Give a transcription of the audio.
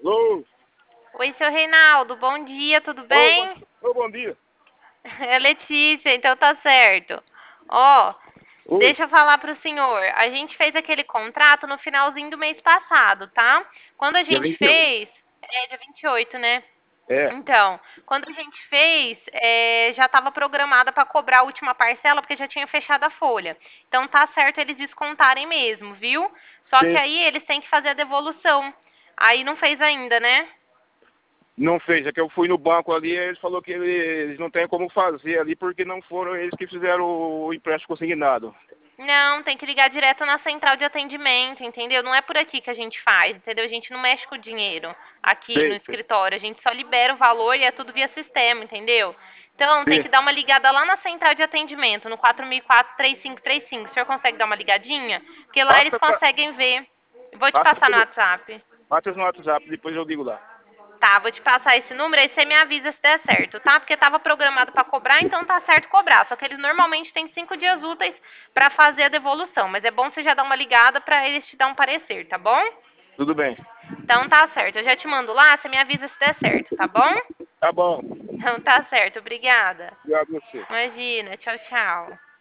Alô? Oi, seu Reinaldo, bom dia, tudo Ô, bem? bom dia. É Letícia, então tá certo. Ó, Oi. deixa eu falar pro senhor. A gente fez aquele contrato no finalzinho do mês passado, tá? Quando a Dia gente 28. fez, dia 28, né? É. Então, quando a gente fez, já estava programada para cobrar a última parcela, porque já tinha fechado a folha. Então tá certo eles descontarem mesmo, viu? Só que Sim. aí eles têm que fazer a devolução. Aí não fez ainda, né? Não fez. É que eu fui no banco ali e eles falaram que eles não têm como fazer ali porque não foram eles que fizeram o empréstimo consignado. Não, tem que ligar direto na central de atendimento, entendeu? Não é por aqui que a gente faz, entendeu? A gente não mexe com o dinheiro aqui no Sei, sei. escritório. A gente só libera o valor e é tudo via sistema, entendeu? Então tem Sim. que dar uma ligada lá na central de atendimento, no 4004-3535. O senhor consegue dar uma ligadinha? Porque lá eles Passa, conseguem ver. Vou te passa, passar no WhatsApp. passa no WhatsApp, depois eu ligo lá. Tá, vou te passar esse número, aí você me avisa se der certo, tá? Porque tava programado para cobrar, então tá certo cobrar. Só que eles normalmente têm 5 dias úteis para fazer a devolução. Mas é bom você já dar uma ligada para eles te dar um parecer, tá bom? Tudo bem. Então tá certo. Eu já te mando lá, você me avisa se der certo, tá bom? Tá bom. Então tá certo, obrigada. Obrigado a você. Imagina, tchau, tchau.